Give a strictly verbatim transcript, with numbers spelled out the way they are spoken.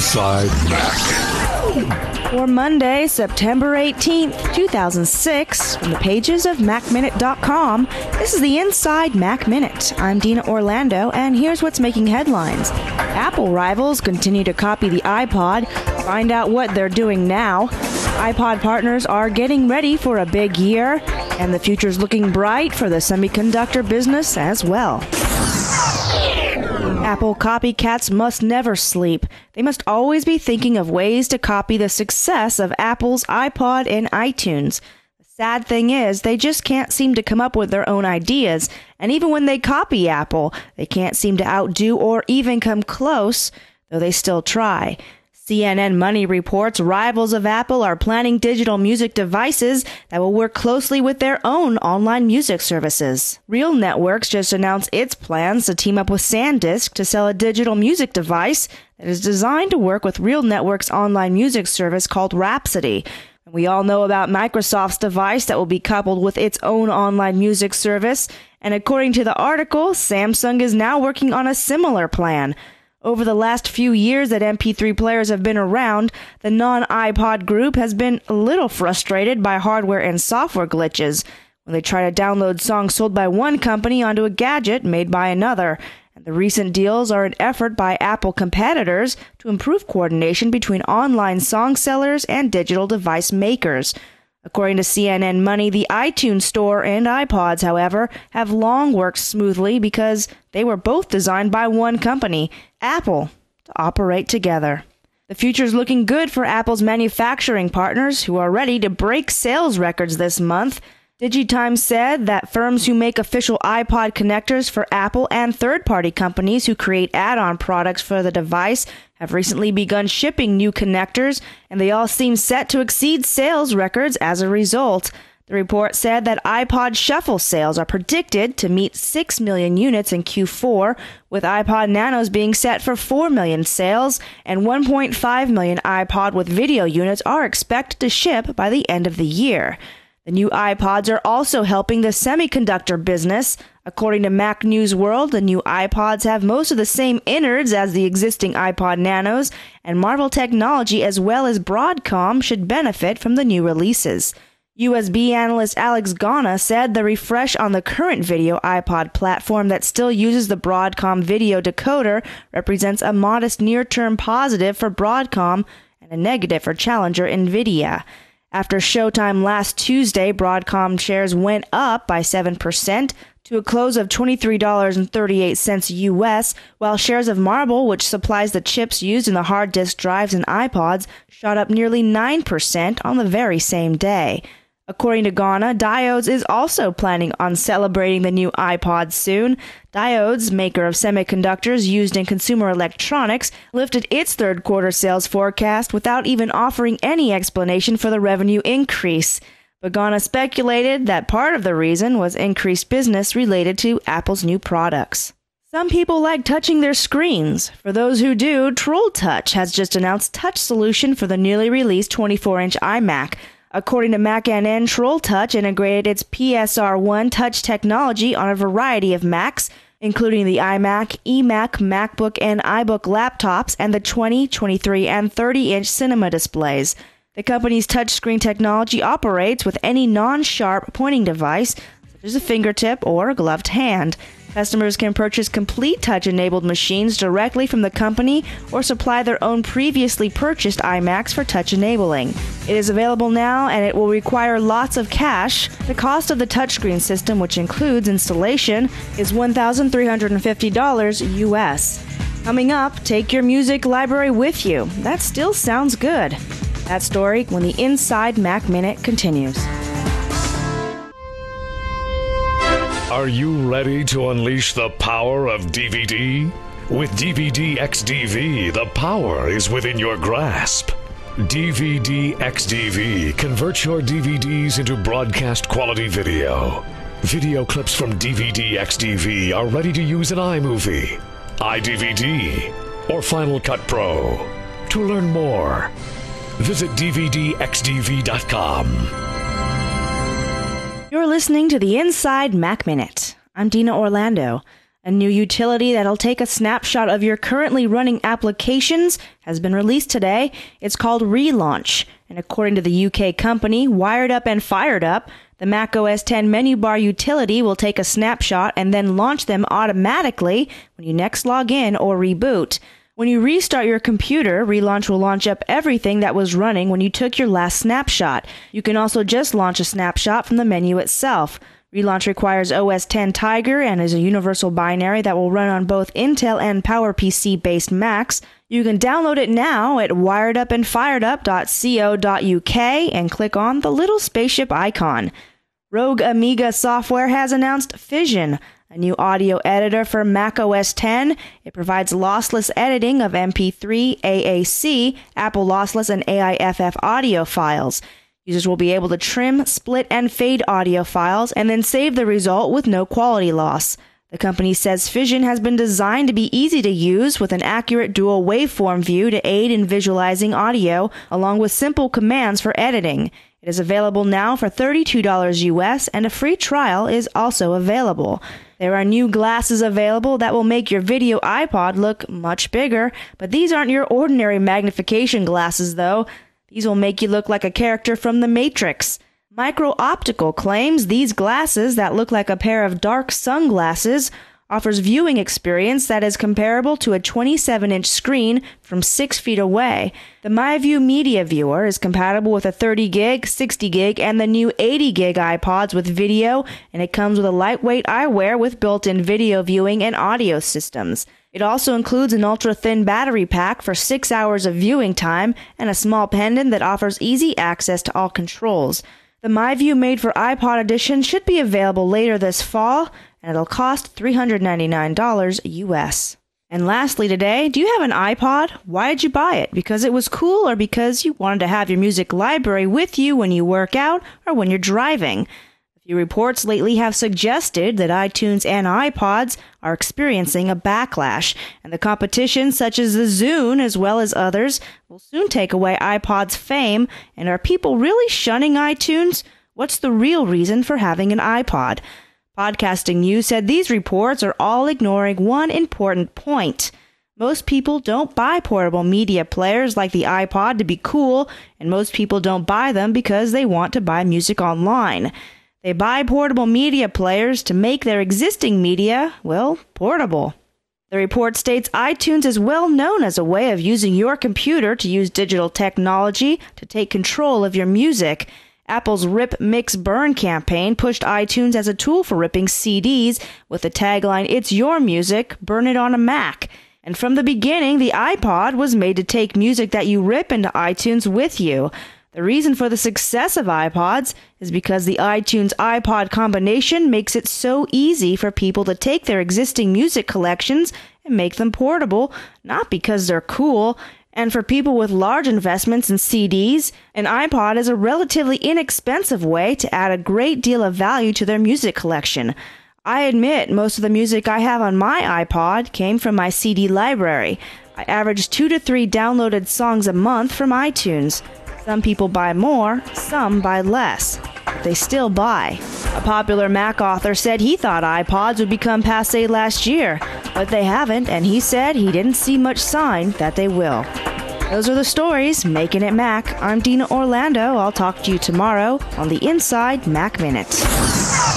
Inside Mac. For Monday, September eighteenth, two thousand six, from the pages of Mac Minute dot com, this is the Inside Mac Minute. I'm Dina Orlando, and here's what's making headlines. Apple rivals continue to copy the iPod. Find out what they're doing now. iPod partners are getting ready for a big year, and the future's looking bright for the semiconductor business as well. Apple copycats must never sleep. They must always be thinking of ways to copy the success of Apple's iPod and iTunes. The sad thing is, they just can't seem to come up with their own ideas, and even when they copy Apple, they can't seem to outdo or even come close, though they still try. C N N Money reports rivals of Apple are planning digital music devices that will work closely with their own online music services. Real Networks just announced its plans to team up with SanDisk to sell a digital music device that is designed to work with Real Networks' online music service called Rhapsody. And we all know about Microsoft's device that will be coupled with its own online music service. And according to the article, Samsung is now working on a similar plan. Over the last few years that M P three players have been around, the non-iPod group has been a little frustrated by hardware and software glitches when they try to download songs sold by one company onto a gadget made by another. And the recent deals are an effort by Apple competitors to improve coordination between online song sellers and digital device makers. According to C N N Money, the iTunes Store and iPods, however, have long worked smoothly because they were both designed by one company, Apple, to operate together. The future's looking good for Apple's manufacturing partners, who are ready to break sales records this month. Digitimes said that firms who make official iPod connectors for Apple and third-party companies who create add-on products for the device have recently begun shipping new connectors, and they all seem set to exceed sales records as a result. The report said that iPod Shuffle sales are predicted to meet six million units in Q four, with iPod Nanos being set for four million sales, and one point five million iPod with video units are expected to ship by the end of the year. The new iPods are also helping the semiconductor business. According to Mac News World, the new iPods have most of the same innards as the existing iPod Nanos, and Marvell Technology as well as Broadcom should benefit from the new releases. U S B analyst Alex Ghana said the refresh on the current video iPod platform that still uses the Broadcom video decoder represents a modest near-term positive for Broadcom and a negative for challenger NVIDIA. After Showtime last Tuesday, Broadcom shares went up by seven percent to a close of twenty-three dollars and thirty-eight cents U S, while shares of Marvell, which supplies the chips used in the hard disk drives and iPods, shot up nearly nine percent on the very same day. According to Ghana, Diodes is also planning on celebrating the new iPod soon. Diodes, maker of semiconductors used in consumer electronics, lifted its third quarter sales forecast without even offering any explanation for the revenue increase. But Ghana speculated that part of the reason was increased business related to Apple's new products. Some people like touching their screens. For those who do, Troll Touch has just announced touch solution for the newly released twenty-four inch iMac. According to Mac N N, Troll Touch integrated its P S R one touch technology on a variety of Macs, including the iMac, eMac, MacBook, and iBook laptops, and the twenty, twenty-three, and thirty inch cinema displays. The company's touchscreen technology operates with any non-sharp pointing device, such as a fingertip or a gloved hand. Customers can purchase complete touch-enabled machines directly from the company or supply their own previously purchased iMacs for touch enabling. It is available now, and it will require lots of cash. The cost of the touchscreen system, which includes installation, is one thousand three hundred fifty dollars U S. Coming up, take your music library with you. That still sounds good. That story when the Inside Mac Minute continues. Are you ready to unleash the power of D V D? With D V D X D V, the power is within your grasp. D V D X D V converts your D V Ds into broadcast quality video. Video clips from D V D X D V are ready to use in iMovie, iDVD, or Final Cut Pro. To learn more, visit D V D X D V dot com. You're listening to the Inside Mac Minute. I'm Dina Orlando. A new utility that'll take a snapshot of your currently running applications has been released today. It's called Relaunch, and according to the U K company Wired Up and Fired Up, the Mac O S ten menu bar utility will take a snapshot and then launch them automatically when you next log in or reboot. When you restart your computer, Relaunch will launch up everything that was running when you took your last snapshot. You can also just launch a snapshot from the menu itself. Relaunch requires O S ten Tiger and is a universal binary that will run on both Intel and PowerPC-based Macs. You can download it now at wired up and fired up dot co dot U K and click on the little spaceship icon. Rogue Amiga Software has announced Fission, a new audio editor for Mac O S ten. It provides lossless editing of M P three, A A C, Apple Lossless, and A I F F audio files. Users will be able to trim, split, and fade audio files and then save the result with no quality loss. The company says Fission has been designed to be easy to use with an accurate dual waveform view to aid in visualizing audio, along with simple commands for editing. It is available now for thirty-two dollars U S, and a free trial is also available. There are new glasses available that will make your video iPod look much bigger, but these aren't your ordinary magnification glasses, though. These will make you look like a character from The Matrix. Micro-Optical claims these glasses that look like a pair of dark sunglasses offers viewing experience that is comparable to a twenty-seven inch screen from six feet away. The MyView Media Viewer is compatible with a thirty gig, sixty gig, and the new eighty gig iPods with video, and it comes with a lightweight eyewear with built-in video viewing and audio systems. It also includes an ultra-thin battery pack for six hours of viewing time and a small pendant that offers easy access to all controls. The MyView Made for iPod edition should be available later this fall, and it'll cost three hundred ninety-nine dollars U S. And lastly today, do you have an iPod? Why did you buy it? Because it was cool, or because you wanted to have your music library with you when you work out or when you're driving? A few reports lately have suggested that iTunes and iPods are experiencing a backlash, and the competition, such as the Zune as well as others, will soon take away iPod's fame. And are people really shunning iTunes? What's the real reason for having an iPod? Podcasting News said these reports are all ignoring one important point. Most people don't buy portable media players like the iPod to be cool, and most people don't buy them because they want to buy music online. They buy portable media players to make their existing media, well, portable. The report states iTunes is well known as a way of using your computer to use digital technology to take control of your music. Apple's Rip, Mix, Burn campaign pushed iTunes as a tool for ripping C Ds with the tagline, "It's your music, burn it on a Mac." And from the beginning, the iPod was made to take music that you rip into iTunes with you. The reason for the success of iPods is because the iTunes iPod combination makes it so easy for people to take their existing music collections and make them portable, not because they're cool. And for people with large investments in C Ds, an iPod is a relatively inexpensive way to add a great deal of value to their music collection. I admit most of the music I have on my iPod came from my C D library. I average two to three downloaded songs a month from iTunes. Some people buy more, some buy less. But they still buy. A popular Mac author said he thought iPods would become passé last year, but they haven't, and he said he didn't see much sign that they will. Those are the stories making it Mac. I'm Dina Orlando. I'll talk to you tomorrow on the Inside Mac Minute.